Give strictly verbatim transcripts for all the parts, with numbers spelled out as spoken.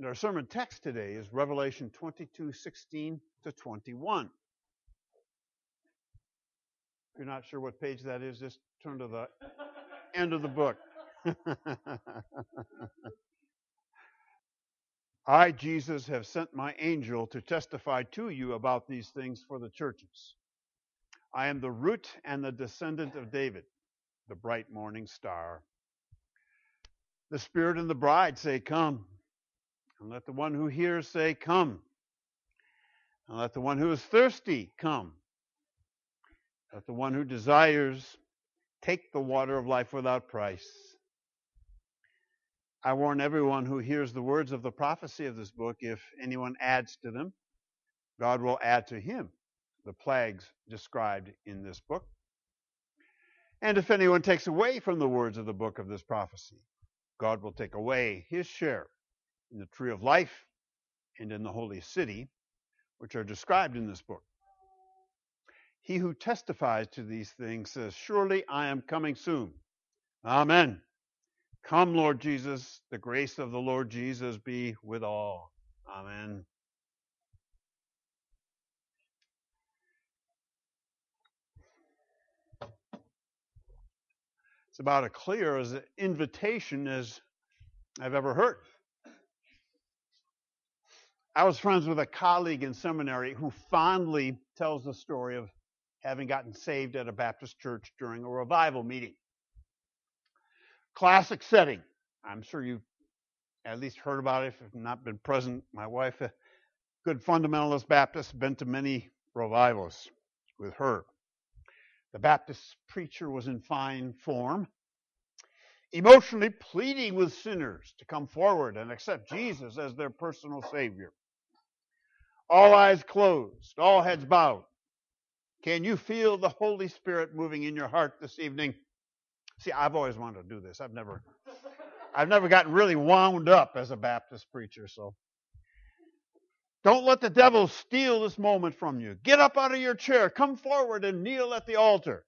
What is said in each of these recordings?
And our sermon text today is Revelation twenty-two, sixteen to twenty-one. If you're not sure what page that is, just turn to the end of the book. I, Jesus, have sent my angel to testify to you about these things for the churches. I am the root and the descendant of David, the bright morning star. The Spirit and the bride say, come. And let the one who hears say, come. And let the one who is thirsty come. Let the one who desires take the water of life without price. I warn everyone who hears the words of the prophecy of this book, if anyone adds to them, God will add to him the plagues described in this book. And if anyone takes away from the words of the book of this prophecy, God will take away his share in the tree of life and in the holy city, which are described in this book. He who testifies to these things says, surely I am coming soon. Amen. Come, Lord Jesus, the grace of the Lord Jesus be with all. Amen. It's about as clear as an invitation as I've ever heard. I was friends with a colleague in seminary who fondly tells the story of having gotten saved at a Baptist church during a revival meeting. Classic setting. I'm sure you've at least heard about it if you've not been present. My wife, a good fundamentalist Baptist, been to many revivals with her. The Baptist preacher was in fine form, emotionally pleading with sinners to come forward and accept Jesus as their personal Savior. All eyes closed, all heads bowed. Can you feel the Holy Spirit moving in your heart this evening? See, I've always wanted to do this. I've never, I've never gotten really wound up as a Baptist preacher, so. Don't let the devil steal this moment from you. Get up out of your chair, come forward and kneel at the altar.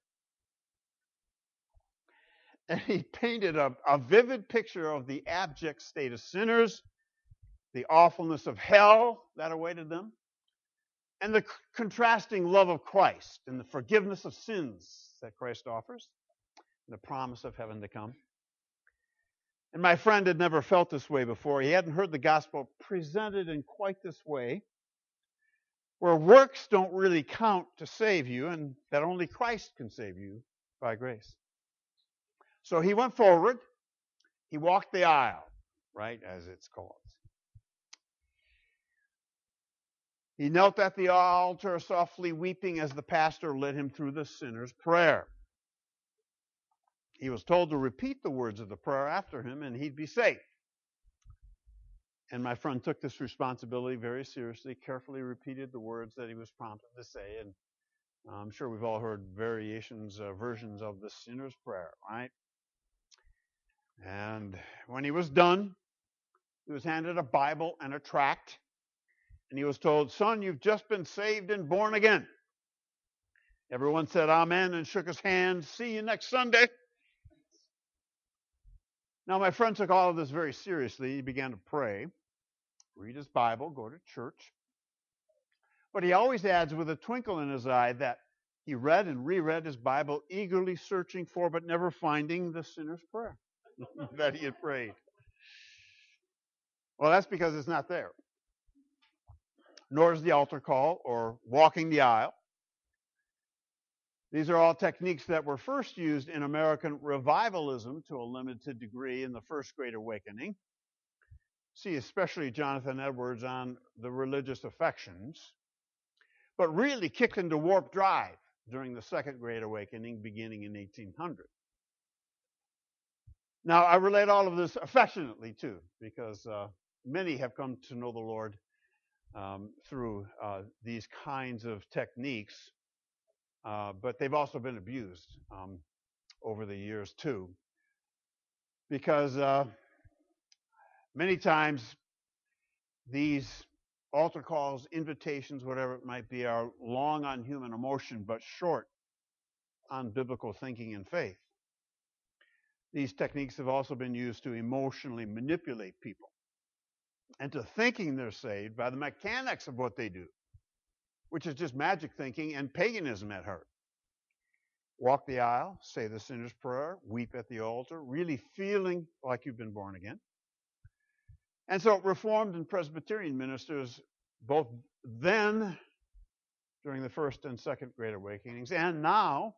And he painted a, a vivid picture of the abject state of sinners, the awfulness of hell that awaited them, and the c- contrasting love of Christ and the forgiveness of sins that Christ offers, and the promise of heaven to come. And my friend had never felt this way before. He hadn't heard the gospel presented in quite this way, where works don't really count to save you, and that only Christ can save you by grace. So he went forward. He walked the aisle, right, as it's called. He knelt at the altar, softly weeping as the pastor led him through the sinner's prayer. He was told to repeat the words of the prayer after him, and he'd be safe. And my friend took this responsibility very seriously, carefully repeated the words that he was prompted to say. And I'm sure we've all heard variations, uh, versions of the sinner's prayer, right? And when he was done, he was handed a Bible and a tract. And he was told, son, you've just been saved and born again. Everyone said amen and shook his hand. See you next Sunday. Now, my friend took all of this very seriously. He began to pray, read his Bible, go to church. But he always adds with a twinkle in his eye that he read and reread his Bible, eagerly searching for but never finding the sinner's prayer that he had prayed. Well, that's because it's not there. Nor is the altar call or walking the aisle. These are all techniques that were first used in American revivalism to a limited degree in the First Great Awakening. See especially Jonathan Edwards on the religious affections, but really kicked into warp drive during the Second Great Awakening beginning in eighteen hundred. Now, I relate all of this affectionately too, because uh, many have come to know the Lord um, through uh, these kinds of techniques. Uh, but they've also been abused um, over the years too, because uh, many times these altar calls, invitations, whatever it might be, are long on human emotion but short on biblical thinking and faith. These techniques have also been used to emotionally manipulate people and to thinking they're saved by the mechanics of what they do, which is just magic thinking and paganism at heart. Walk the aisle, say the sinner's prayer, weep at the altar, really feeling like you've been born again. And so Reformed and Presbyterian ministers, both then, during the first and second Great Awakenings, and now,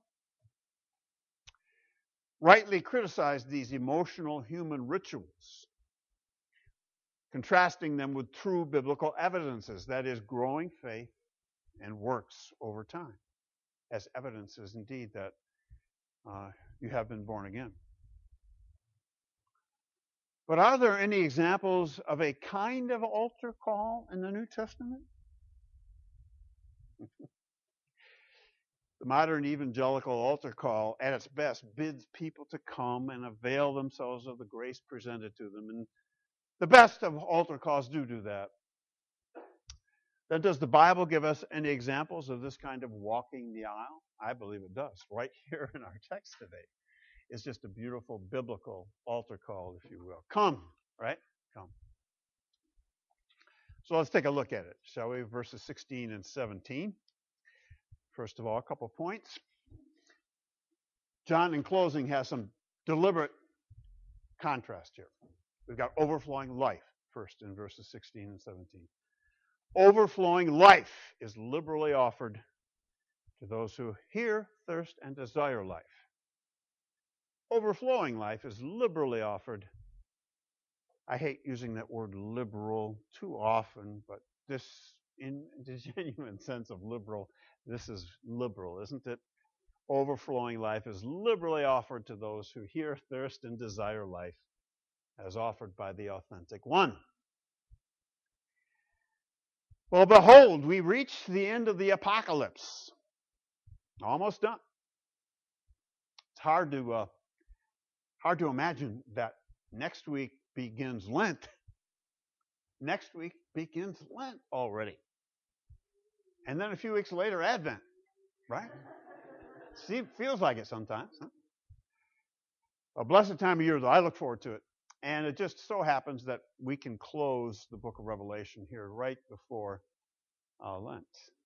rightly criticized these emotional human rituals, contrasting them with true biblical evidences, that is, growing faith and works over time, as evidences indeed that uh, you have been born again. But are there any examples of a kind of altar call in the New Testament? The modern evangelical altar call, at its best, bids people to come and avail themselves of the grace presented to them. And the best of altar calls do do that. Then does the Bible give us any examples of this kind of walking the aisle? I believe it does. Right here in our text today is just a beautiful biblical altar call, if you will. Come, right? Come. So let's take a look at it, shall we? Verses sixteen and seventeen. First of all, a couple points. John, in closing, has some deliberate contrast here. We've got overflowing life first in verses sixteen and seventeen. Overflowing life is liberally offered to those who hear, thirst, and desire life. Overflowing life is liberally offered. I hate using that word liberal too often, but this, in the genuine sense of liberal, this is liberal, isn't it? Overflowing life is liberally offered to those who hear, thirst, and desire life, as offered by the authentic one. Well, behold, we reach the end of the apocalypse. Almost done. It's hard to uh, hard to imagine that next week begins Lent. Next week begins Lent already. And then a few weeks later, Advent, right? See, it feels like it sometimes. Huh? A blessed time of year, though. I look forward to it. And it just so happens that we can close the book of Revelation here right before uh, Lent.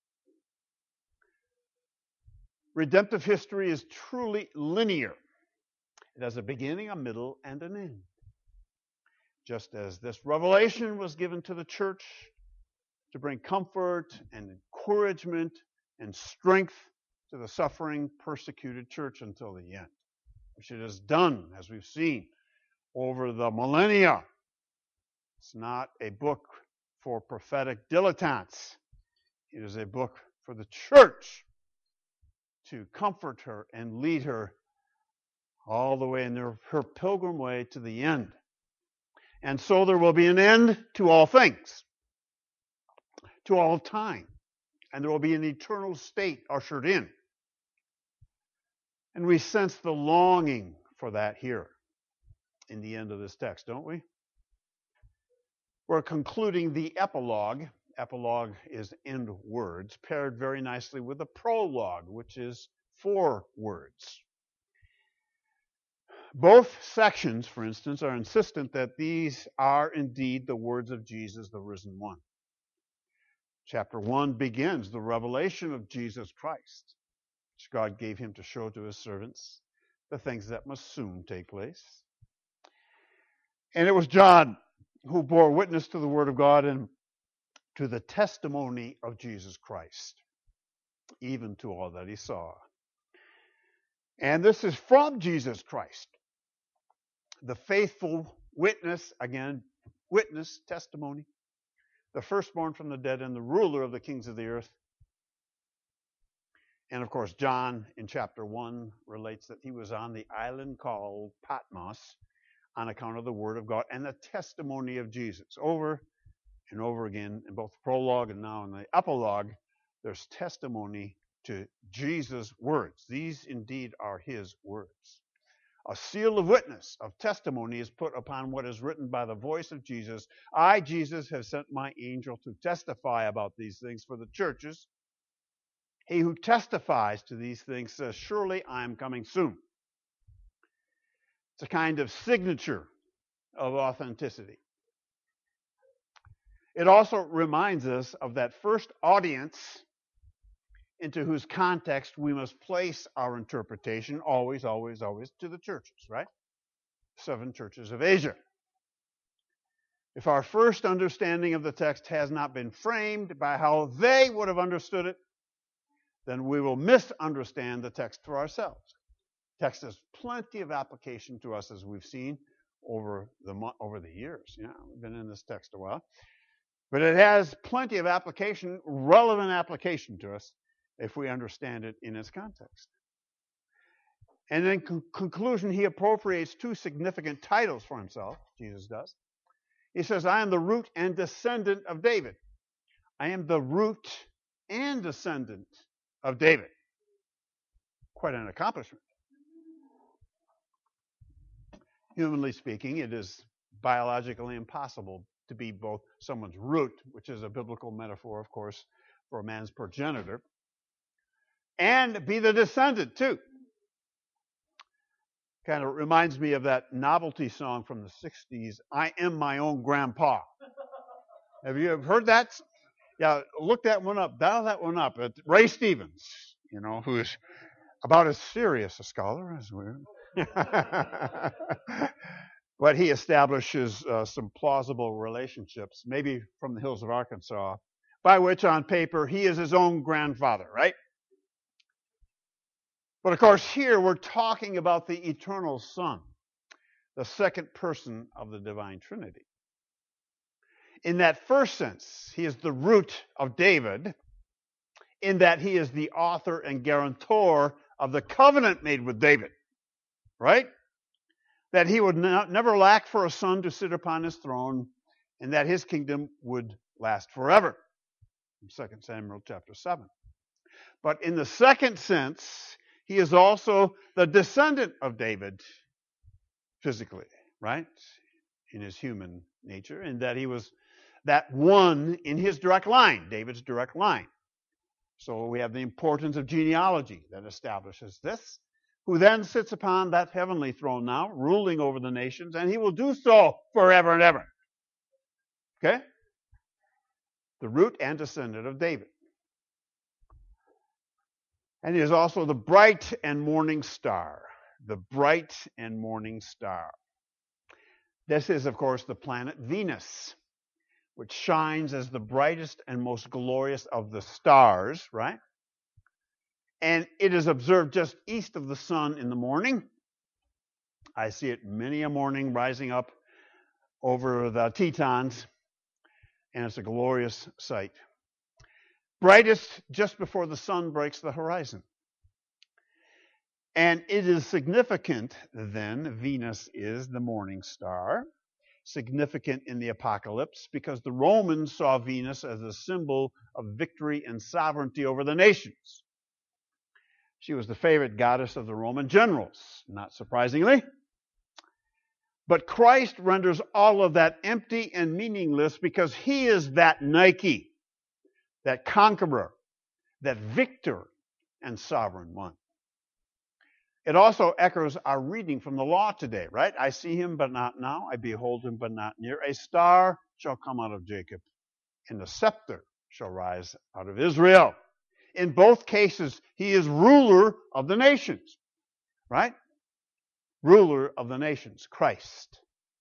Redemptive history is truly linear. It has a beginning, a middle, and an end. Just as this revelation was given to the church to bring comfort and encouragement and strength to the suffering, persecuted church until the end, which it has done, as we've seen, over the millennia. It's not a book for prophetic dilettantes. It is a book for the church to comfort her and lead her all the way in her, her pilgrim way to the end. And so there will be an end to all things, to all time, and there will be an eternal state ushered in. And we sense the longing for that here in the end of this text, don't we? We're concluding the epilogue. Epilogue is end words, paired very nicely with the prologue, which is four words. Both sections, for instance, are insistent that these are indeed the words of Jesus, the risen one. Chapter one begins the revelation of Jesus Christ, which God gave him to show to his servants the things that must soon take place. And it was John who bore witness to the word of God and to the testimony of Jesus Christ, even to all that he saw. And this is from Jesus Christ, the faithful witness, again, witness, testimony, the firstborn from the dead and the ruler of the kings of the earth. And of course, John in chapter one relates that he was on the island called Patmos on account of the word of God and the testimony of Jesus. Over and over again, in both the prologue and now in the epilogue, there's testimony to Jesus' words. These indeed are his words. A seal of witness, of testimony, is put upon what is written by the voice of Jesus. I, Jesus, have sent my angel to testify about these things for the churches. He who testifies to these things says, surely I am coming soon. It's a kind of signature of authenticity. It also reminds us of that first audience into whose context we must place our interpretation, always, always, always, to the churches, right? Seven churches of Asia. If our first understanding of the text has not been framed by how they would have understood it, then we will misunderstand the text for ourselves. The text has plenty of application to us, as we've seen over the over the years. Yeah, we've been in this text a while. But it has plenty of application, relevant application to us, if we understand it in its context. And in con- conclusion, he appropriates two significant titles for himself, Jesus does. He says, I am the root and descendant of David. I am the root and descendant of David. Quite an accomplishment. Humanly speaking, it is biologically impossible to be both someone's root, which is a biblical metaphor, of course, for a man's progenitor, and be the descendant, too. Kind of reminds me of that novelty song from the sixties, I Am My Own Grandpa. Have you ever heard that? Yeah, look that one up, dial that one up. It's Ray Stevens, you know, who is about as serious a scholar as we are. But he establishes uh, some plausible relationships, maybe from the hills of Arkansas, by which on paper he is his own grandfather, right? But of course here we're talking about the eternal Son, the second person of the divine Trinity. In that first sense, he is the root of David, in that he is the author and guarantor of the covenant made with David, right? That he would not, never lack for a son to sit upon his throne, and that his kingdom would last forever. Second Samuel chapter seven. But in the second sense, he is also the descendant of David physically, right? In his human nature, in that he was that one in his direct line, David's direct line. So we have the importance of genealogy that establishes this, who then sits upon that heavenly throne now, ruling over the nations, and he will do so forever and ever. Okay? The root and descendant of David. And he is also the bright and morning star. The bright and morning star. This is, of course, the planet Venus, which shines as the brightest and most glorious of the stars, right? And it is observed just east of the sun in the morning. I see it many a morning rising up over the Tetons, and it's a glorious sight. Brightest just before the sun breaks the horizon. And it is significant, then, Venus is the morning star, significant in the apocalypse, because the Romans saw Venus as a symbol of victory and sovereignty over the nations. She was the favorite goddess of the Roman generals, not surprisingly. But Christ renders all of that empty and meaningless because he is that Nike, that conqueror, that victor and sovereign one. It also echoes our reading from the law today, right? I see him, but not now. I behold him, but not near. A star shall come out of Jacob, and a scepter shall rise out of Israel. In both cases, he is ruler of the nations, right? Ruler of the nations, Christ.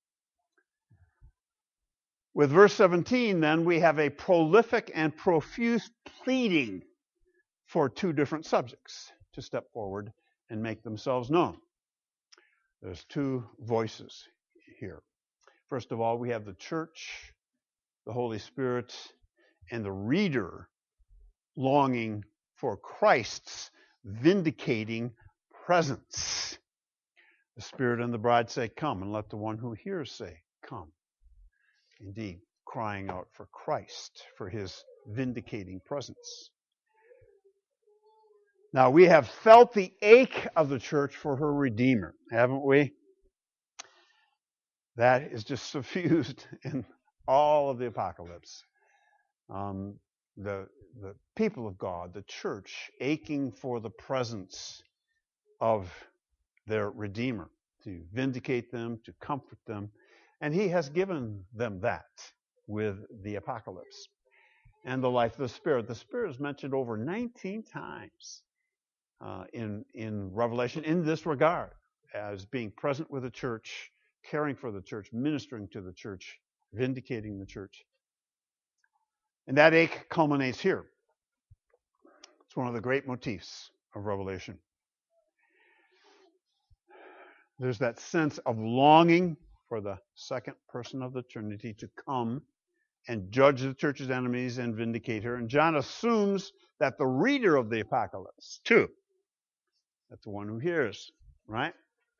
With verse seventeen, then, we have a prolific and profuse pleading for two different subjects to step forward and make themselves known. There's two voices here. First of all, we have the church, the Holy Spirit, and the reader longing for Christ's vindicating presence. The Spirit and the bride say, come, and let the one who hears say, come. Indeed, crying out for Christ, for his vindicating presence. Now, we have felt the ache of the church for her Redeemer, haven't we? That is just suffused in all of the apocalypse. Um, the, the people of God, the church, aching for the presence of their Redeemer, to vindicate them, to comfort them. And he has given them that. with the apocalypse and the life of the Spirit. The Spirit is mentioned over nineteen times uh, in, in Revelation in this regard, as being present with the church, caring for the church, ministering to the church, vindicating the church. And that ache culminates here. It's one of the great motifs of Revelation. There's that sense of longing for the second person of the Trinity to come and judge the church's enemies and vindicate her. And John assumes that the reader of the apocalypse, too, that's the one who hears, right?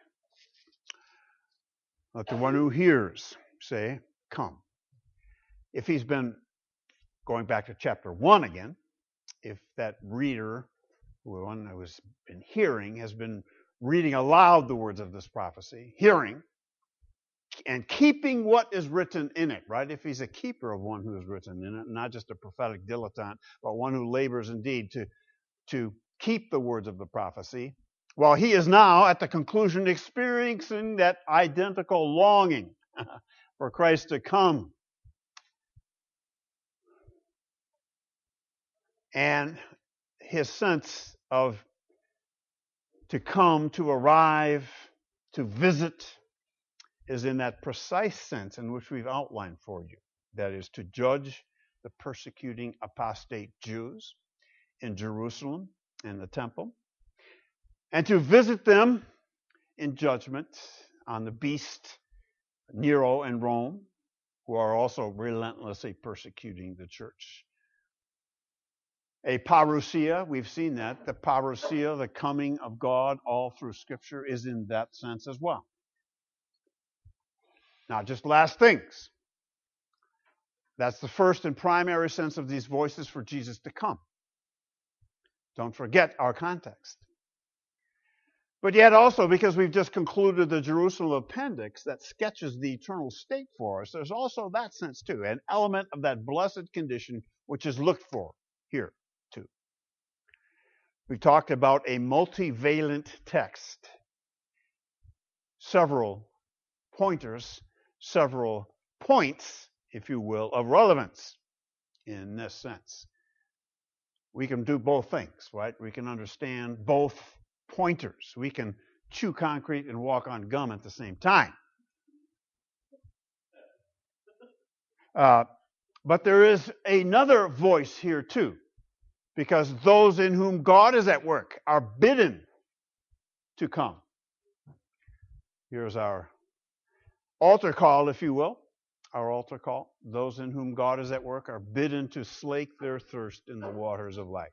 Let the one who hears say, come. If he's been, going back to chapter one again, if that reader, the one who has been hearing, has been reading aloud the words of this prophecy, hearing, and keeping what is written in it, right? If he's a keeper of one who is written in it, not just a prophetic dilettante, but one who labors indeed to, to keep the words of the prophecy, well, he is now at the conclusion experiencing that identical longing for Christ to come. And his sense of to come, to arrive, to visit, is in that precise sense in which we've outlined for you. That is, to judge the persecuting apostate Jews in Jerusalem and the temple, and to visit them in judgment on the beast, Nero and Rome, who are also relentlessly persecuting the church. A parousia, we've seen that. The parousia, the coming of God, all through Scripture, is in that sense as well. Not just last things. That's the first and primary sense of these voices for Jesus to come. Don't forget our context. But yet also, because we've just concluded the Jerusalem appendix that sketches the eternal state for us, there's also that sense too, an element of that blessed condition which is looked for here too. We talked about a multivalent text, several pointers, several points, if you will, of relevance in this sense. We can do both things, right? We can understand both pointers. We can chew concrete and walk on gum at the same time. Uh, but there is another voice here too, because those in whom God is at work are bidden to come. Here's our altar call, if you will, our altar call. Those in whom God is at work are bidden to slake their thirst in the waters of life.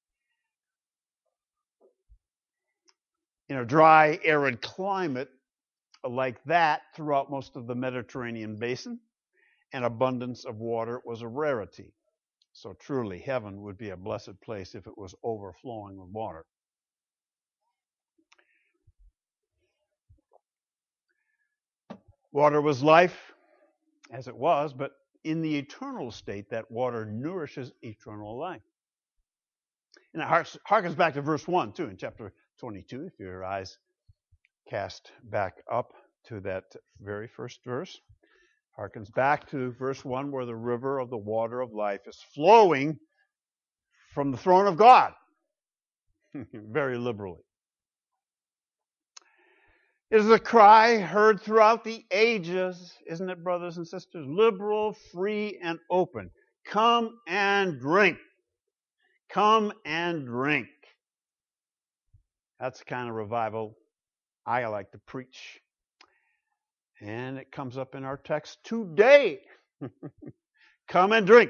In a dry, arid climate like that throughout most of the Mediterranean basin, an abundance of water was a rarity. So truly, heaven would be a blessed place if it was overflowing with water. Water was life, as it was, but in the eternal state, that water nourishes eternal life. And it harkens back to verse one, too, in chapter twenty-two, if your eyes cast back up to that very first verse. Harkens back to verse one, where the river of the water of life is flowing from the throne of God, very liberally. It is a cry heard throughout the ages, isn't it, brothers and sisters? Liberal, free, and open. Come and drink. Come and drink. That's the kind of revival I like to preach. And it comes up in our text today. Come and drink.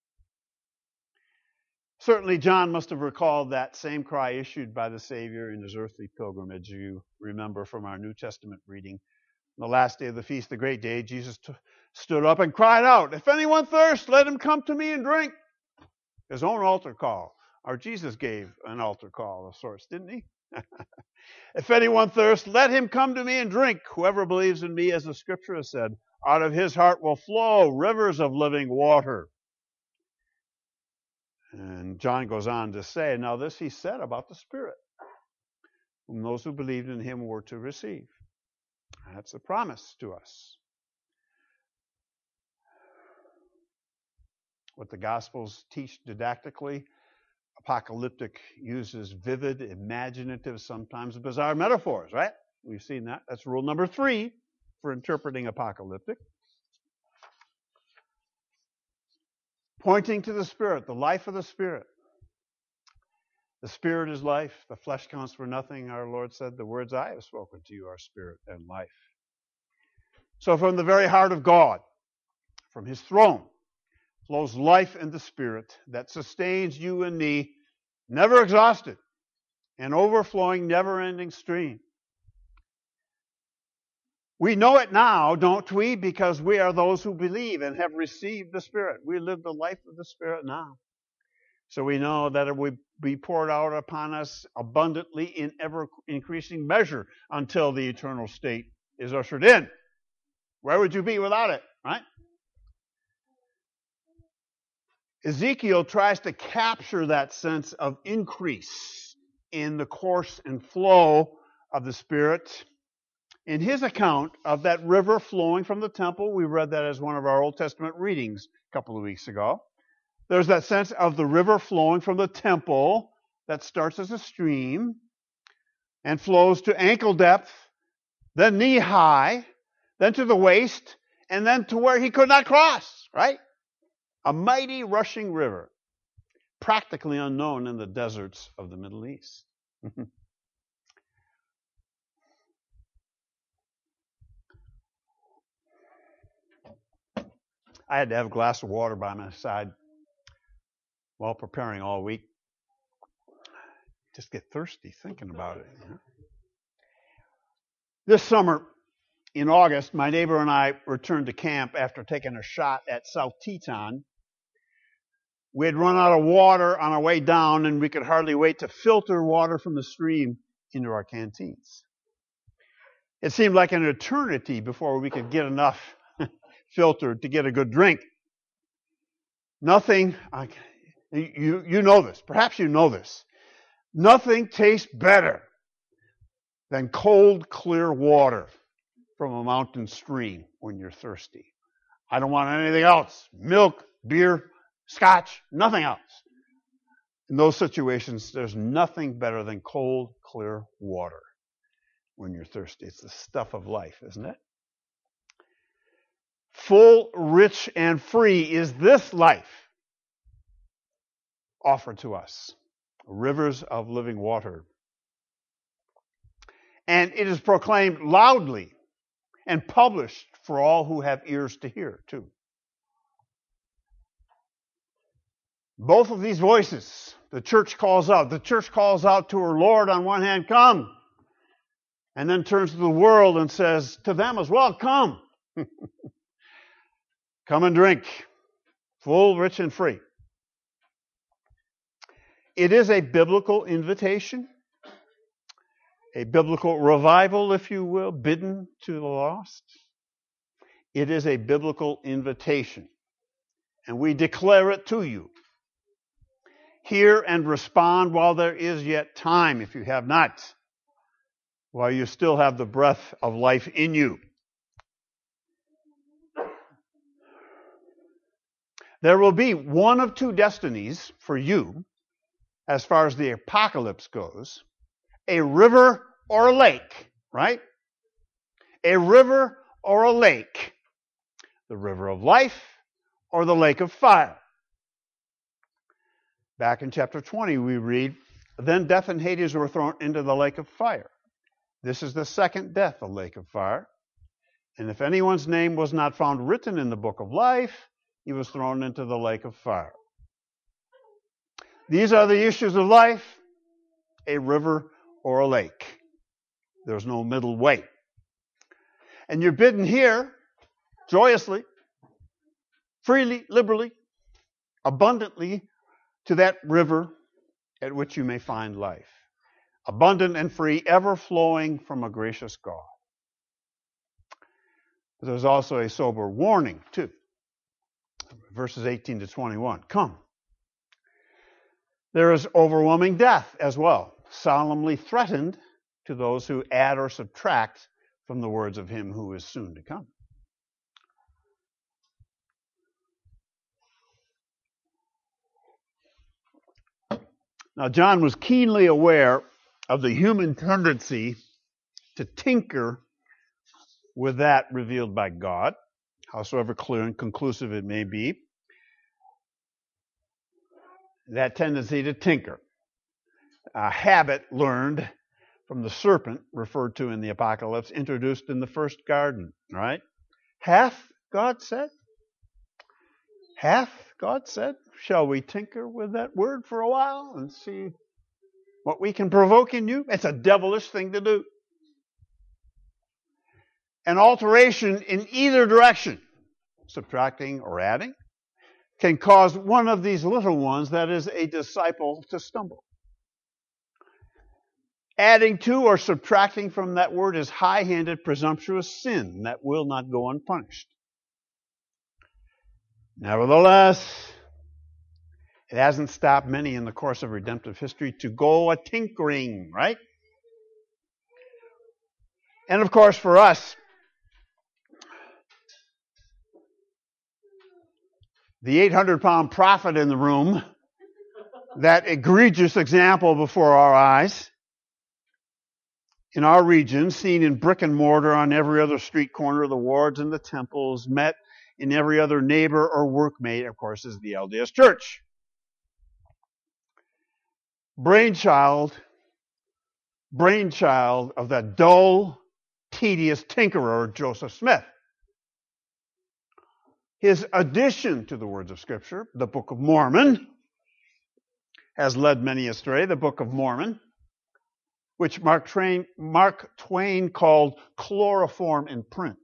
Certainly, John must have recalled that same cry issued by the Savior in his earthly pilgrimage. You remember from our New Testament reading. On the last day of the feast, the great day, Jesus t- stood up and cried out, "If anyone thirsts, let him come to me and drink." His own altar call. Our Jesus gave an altar call of sorts, didn't he? If anyone thirsts, let him come to me and drink. Whoever believes in me, as the Scripture has said, out of his heart will flow rivers of living water. And John goes on to say, now this he said about the Spirit, whom those who believed in him were to receive. That's a promise to us. what the Gospels teach didactically. Apocalyptic uses vivid, imaginative, sometimes bizarre metaphors, right? We've seen that. That's rule number three for interpreting apocalyptic. Pointing to the Spirit, the life of the Spirit. The Spirit is life. The flesh counts for nothing. Our Lord said, the words I have spoken to you are spirit and life. So from the very heart of God, from his throne, flows life and the Spirit that sustains you and me, never exhausted, an overflowing, never-ending stream. We know it now, don't we? Because we are those who believe and have received the Spirit. We live the life of the Spirit now. So we know that it will be poured out upon us abundantly in ever-increasing measure until the eternal state is ushered in. Where would you be without it, right? Ezekiel tries to capture that sense of increase in the course and flow of the Spirit in his account of that river flowing from the temple. We read that as one of our Old Testament readings a couple of weeks ago. There's that sense of the river flowing from the temple that starts as a stream and flows to ankle depth, then knee high, then to the waist, and then to where he could not cross, right? A mighty rushing river, practically unknown in the deserts of the Middle East. I had to have a glass of water by my side while preparing all week. Just get thirsty thinking about it. You know? This summer, in August, my neighbor and I returned to camp after taking a shot at South Teton. We had run out of water on our way down, and we could hardly wait to filter water from the stream into our canteens. It seemed like an eternity before we could get enough filtered to get a good drink. Nothing, I, you, you know this, perhaps you know this, nothing tastes better than cold, clear water from a mountain stream when you're thirsty. I don't want anything else. Milk, beer, scotch, nothing else. In those situations, there's nothing better than cold, clear water when you're thirsty. It's the stuff of life, isn't it? Full, rich, and free is this life offered to us. Rivers of living water. And it is proclaimed loudly and published for all who have ears to hear, too. Both of these voices, the church calls out. The church calls out to her Lord on one hand, come. And then turns to the world and says to them as well, come. Come and drink. Full, rich, and free. It is a biblical invitation. A biblical revival, if you will, bidden to the lost. It is a biblical invitation. And we declare it to you. Hear and respond while there is yet time, if you have not, while you still have the breath of life in you. There will be one of two destinies for you as far as the apocalypse goes. A river or a lake, right? A river or a lake. The river of life or the lake of fire. Back in chapter twenty, we read, then death and Hades were thrown into the lake of fire. This is the second death, the lake of fire. And if anyone's name was not found written in the book of life, he was thrown into the lake of fire. These are the issues of life, a river or a lake. There's no middle way. And you're bidden here, joyously, freely, liberally, abundantly, to that river at which you may find life. Abundant and free, ever flowing from a gracious God. But there's also a sober warning, too. Verses eighteen to twenty-one. Come. There is overwhelming death as well, solemnly threatened to those who add or subtract from the words of him who is soon to come. Now, John was keenly aware of the human tendency to tinker with that revealed by God, howsoever clear and conclusive it may be. That tendency to tinker, a habit learned from the serpent referred to in the Apocalypse, introduced in the first garden, right? Hath God said? Hath God said? Shall we tinker with that word for a while and see what we can provoke in you? It's a devilish thing to do. An alteration in either direction, subtracting or adding, can cause one of these little ones, that is a disciple, to stumble. Adding to or subtracting from that word is high-handed, presumptuous sin that will not go unpunished. Nevertheless, it hasn't stopped many in the course of redemptive history to go a tinkering, right? And of course, for us, the eight hundred pound prophet in the room, that egregious example before our eyes, in our region, seen in brick and mortar on every other street corner of the wards and the temples, met in every other neighbor or workmate, of course, is the L D S Church. Brainchild, brainchild of that dull, tedious tinkerer, Joseph Smith. His addition to the words of Scripture, the Book of Mormon, has led many astray. The Book of Mormon, which Mark Twain, Mark Twain called chloroform in print.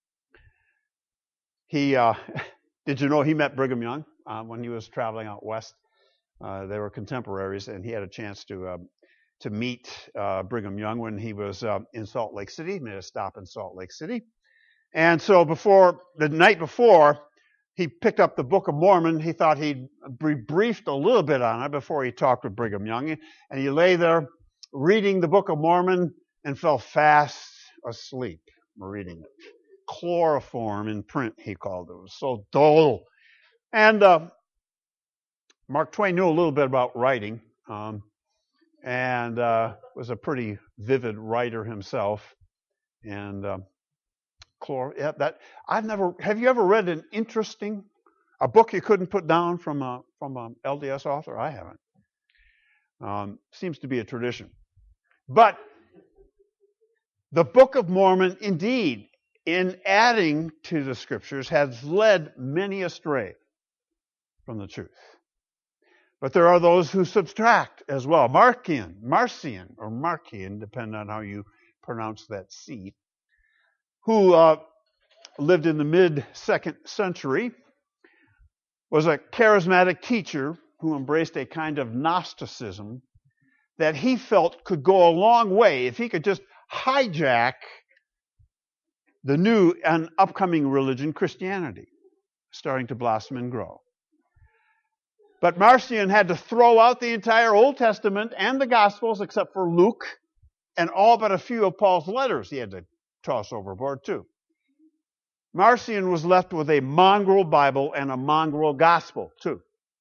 He, uh, did you know he met Brigham Young uh, when he was traveling out west? Uh, they were contemporaries, and he had a chance to uh, to meet uh, Brigham Young when he was uh, in Salt Lake City. He made a stop in Salt Lake City. And so before, the night before, he picked up the Book of Mormon. He thought he'd be briefed a little bit on it before he talked with Brigham Young. And he lay there reading the Book of Mormon and fell fast asleep reading it. Chloroform in print, he called it. It was so dull. And uh, Mark Twain knew a little bit about writing, um, and uh, was a pretty vivid writer himself. And uh, chlor, yeah, that I've never. Have you ever read an interesting, a book you couldn't put down from a from an L D S author? I haven't. Um, seems to be a tradition, but the Book of Mormon, indeed, in adding to the Scriptures, has led many astray from the truth. But there are those who subtract as well. Marcion, Marcion, or Marcion, depending on how you pronounce that C, who uh, lived in the mid-second century, was a charismatic teacher who embraced a kind of Gnosticism that he felt could go a long way if he could just hijack the new and upcoming religion, Christianity, starting to blossom and grow. But Marcion had to throw out the entire Old Testament and the Gospels except for Luke and all but a few of Paul's letters he had to toss overboard too. Marcion was left with a mongrel Bible and a mongrel Gospel too.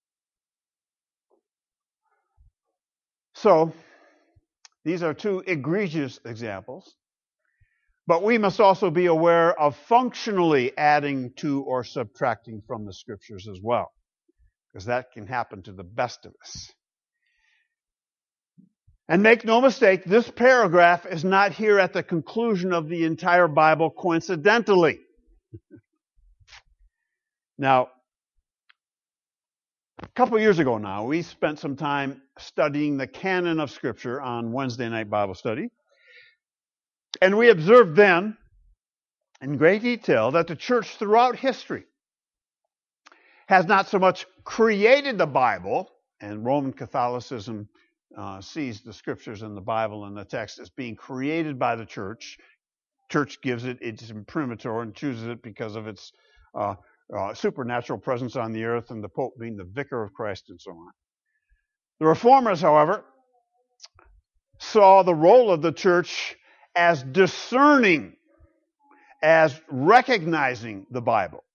So, these are two egregious examples. But we must also be aware of functionally adding to or subtracting from the Scriptures as well, because that can happen to the best of us. And make no mistake, this paragraph is not here at the conclusion of the entire Bible coincidentally. Now, a couple years ago now, we spent some time studying the canon of Scripture on Wednesday night Bible study. And we observed then, in great detail, that the church throughout history has not so much created the Bible, and Roman Catholicism uh, sees the Scriptures and the Bible and the text as being created by the church. Church gives it its imprimatur and chooses it because of its uh, uh, supernatural presence on the earth and the Pope being the vicar of Christ and so on. The Reformers, however, saw the role of the church as discerning, as recognizing the Bible.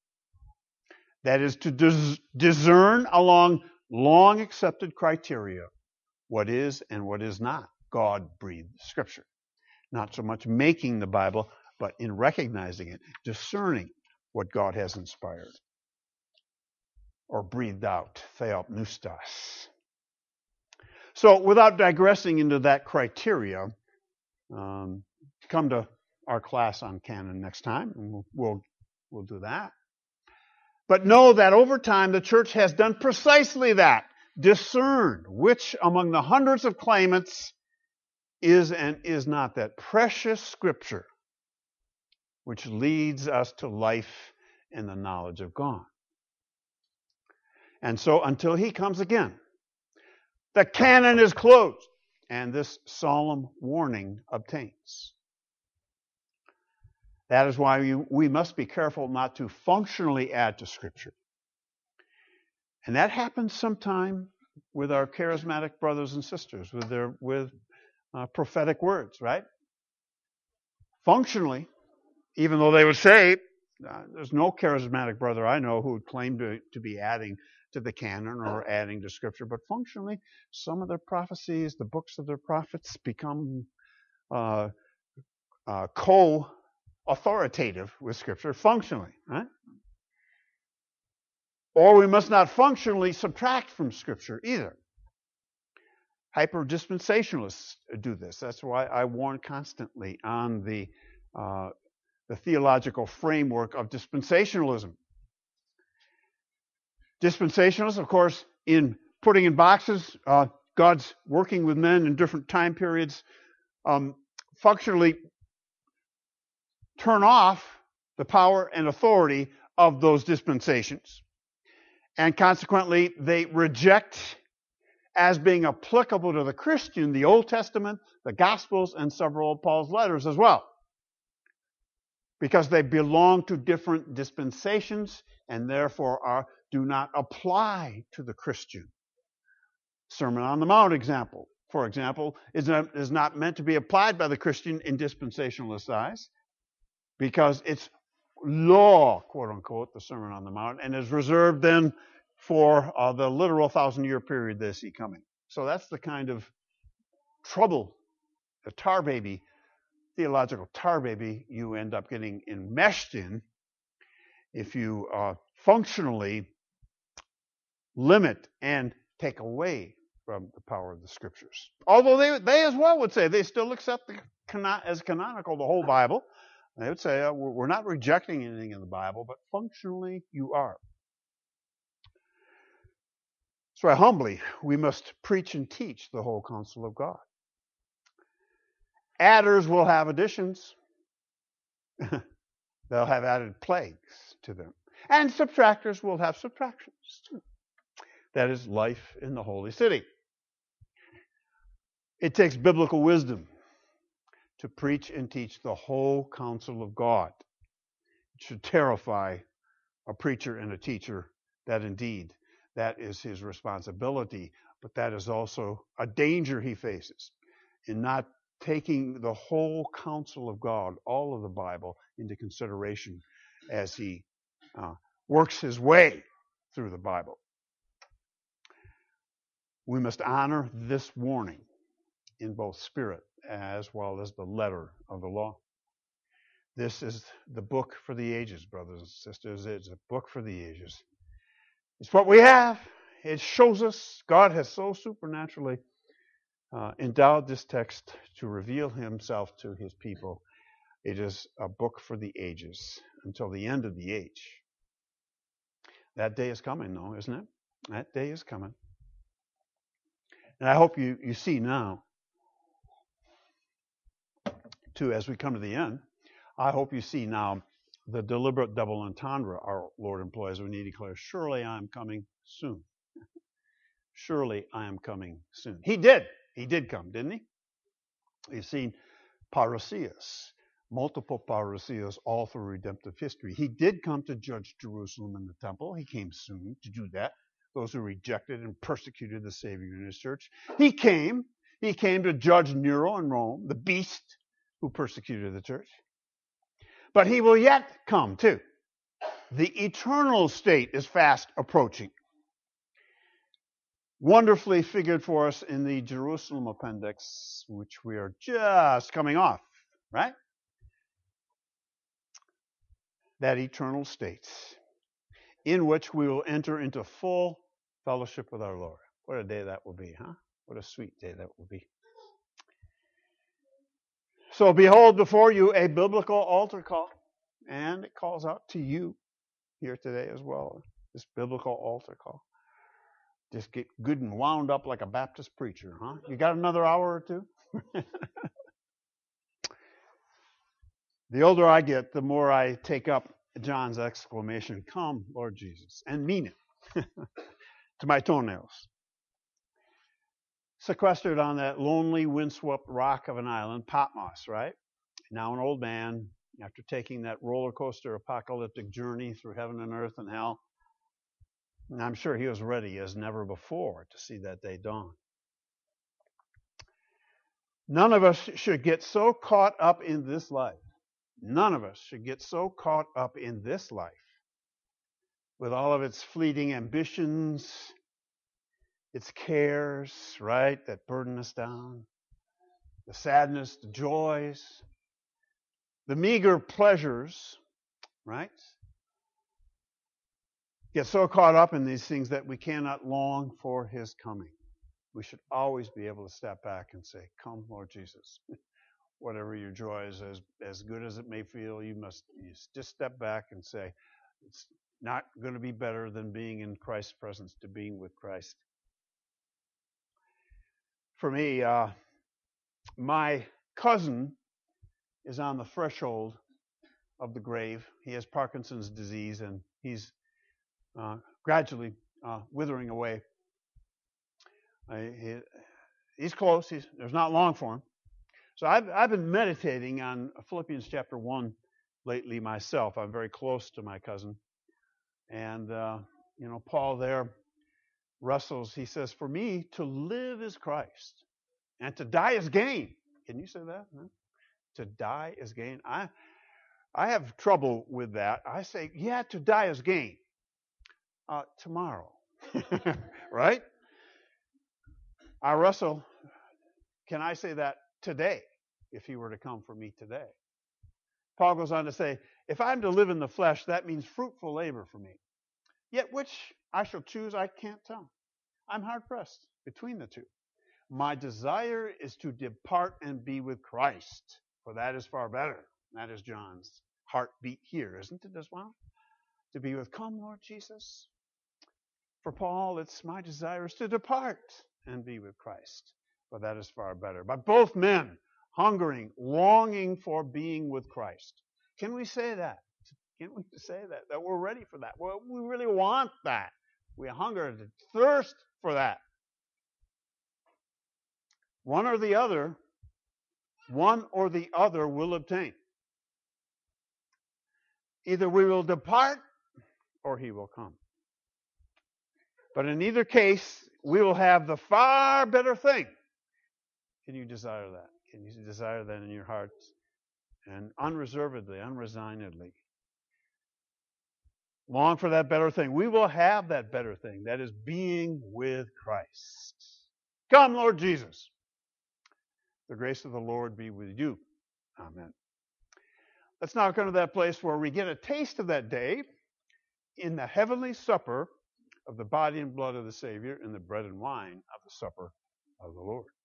That is, to dis- discern along long accepted criteria what is and what is not God-breathed Scripture. Not so much making the Bible, but in recognizing it, discerning what God has inspired or breathed out, theopneustos. So without digressing into that criteria, um, come to our class on canon next time, and we'll, we'll, we'll do that. But know that over time the church has done precisely that, discerned which among the hundreds of claimants is and is not that precious Scripture which leads us to life and the knowledge of God. And so until he comes again, the canon is closed, and this solemn warning obtains. That is why we, we must be careful not to functionally add to Scripture. And that happens sometime with our charismatic brothers and sisters, with their with uh, prophetic words, right? Functionally, even though they would say, uh, there's no charismatic brother I know who would claim to, to be adding to the canon or adding to Scripture, but functionally, some of their prophecies, the books of their prophets, become uh, uh, co-authoritative with Scripture, functionally, right? Or we must not functionally subtract from Scripture either. Hyper-dispensationalists do this. That's why I warn constantly on the uh, the theological framework of dispensationalism. Dispensationalists, of course, in putting in boxes, uh, God's working with men in different time periods, um, functionally turn off the power and authority of those dispensations. And consequently, they reject as being applicable to the Christian the Old Testament, the Gospels, and several of Paul's letters as well. Because they belong to different dispensations and therefore are, do not apply to the Christian. Sermon on the Mount example, for example, is not, is not meant to be applied by the Christian in dispensationalist eyes because it's law, quote unquote, the Sermon on the Mount, and is reserved then for uh, the literal thousand-year period they see coming. So that's the kind of trouble, the tar baby, theological tar baby you end up getting enmeshed in if you uh, functionally limit and take away from the power of the Scriptures. Although they they as well would say they still accept the canon, as canonical the whole Bible. They would say uh, we're not rejecting anything in the Bible, but functionally you are. So humbly we must preach and teach the whole counsel of God. Adders will have additions. They'll have added plagues to them. And subtractors will have subtractions too. That is life in the holy city. It takes biblical wisdom to preach and teach the whole counsel of God. It should terrify a preacher and a teacher that indeed that is his responsibility, but that is also a danger he faces in not taking the whole counsel of God, all of the Bible, into consideration as he uh, works his way through the Bible. We must honor this warning in both spirit as well as the letter of the law. This is the book for the ages, brothers and sisters. It's a book for the ages. It's what we have. It shows us God has so supernaturally uh, endowed this text to reveal himself to his people. It is a book for the ages until the end of the age. That day is coming, though, isn't it? That day is coming. And I hope you, you see now, too, as we come to the end, I hope you see now the deliberate double entendre our Lord employs when he declares, surely I am coming soon. Surely I am coming soon. He did. He did come, didn't he? You've seen parousias, multiple parousias all through redemptive history. He did come to judge Jerusalem and the temple. He came soon to do that. Those who rejected and persecuted the Savior in his church. He came. He came to judge Nero in Rome, the beast who persecuted the church. But he will yet come too. The eternal state is fast approaching. wonderfully figured for us in the Jerusalem appendix, which we are just coming off, right? That eternal state in which we will enter into full fellowship with our Lord. What a day that will be, huh? What a sweet day that will be. So behold before you a biblical altar call, and it calls out to you here today as well, this biblical altar call. Just get good and wound up like a Baptist preacher, huh? You got another hour or two? The older I get, the more I take up John's exclamation, "Come, Lord Jesus," and mean it to my toenails. Sequestered on that lonely, windswept rock of an island, Patmos, right? Now an old man, after taking that roller coaster apocalyptic journey through heaven and earth and hell, and I'm sure he was ready as never before to see that day dawn. None of us should get so caught up in this life. None of us should get so caught up in this life with all of its fleeting ambitions, its cares, right, that burden us down, the sadness, the joys, the meager pleasures, right? Get so caught up in these things that we cannot long for his coming. We should always be able to step back and say, "Come, Lord Jesus." Whatever your joy is, as, as good as it may feel, you must you just step back and say, it's not going to be better than being in Christ's presence, to being with Christ. For me, uh, my cousin is on the threshold of the grave. He has Parkinson's disease, and he's uh, gradually uh, withering away. Uh, he, he's close. He's, there's not long for him. So I've, I've been meditating on Philippians chapter one lately myself. I'm very close to my cousin. And, uh, you know, Paul there wrestles. He says, "For me, to live is Christ, and to die is gain." Can you say that? Huh? To die is gain. I, I have trouble with that. I say, yeah, to die is gain. Uh, tomorrow. Right? I wrestle. Can I say that today, if he were to come for me today? Paul goes on to say, if I'm to live in the flesh, that means fruitful labor for me. Yet which I shall choose, I can't tell. I'm hard-pressed between the two. My desire is to depart and be with Christ, for that is far better. That is John's heartbeat here, isn't it as well? To be with, "Come, Lord Jesus." For Paul, it's my desire is to depart and be with Christ, for that is far better. But both men hungering, longing for being with Christ. Can we say that? Can we say that? That we're ready for that? Well, we really want that. We hunger and thirst for that. One or the other, one or the other will obtain. Either we will depart or he will come. But in either case, we will have the far better thing. Can you desire that? Can you desire that in your heart? And unreservedly, unresignedly. Long for that better thing. We will have that better thing. That is being with Christ. Come, Lord Jesus. The grace of the Lord be with you. Amen. Let's now come to that place where we get a taste of that day in the heavenly supper of the body and blood of the Savior and the bread and wine of the supper of the Lord.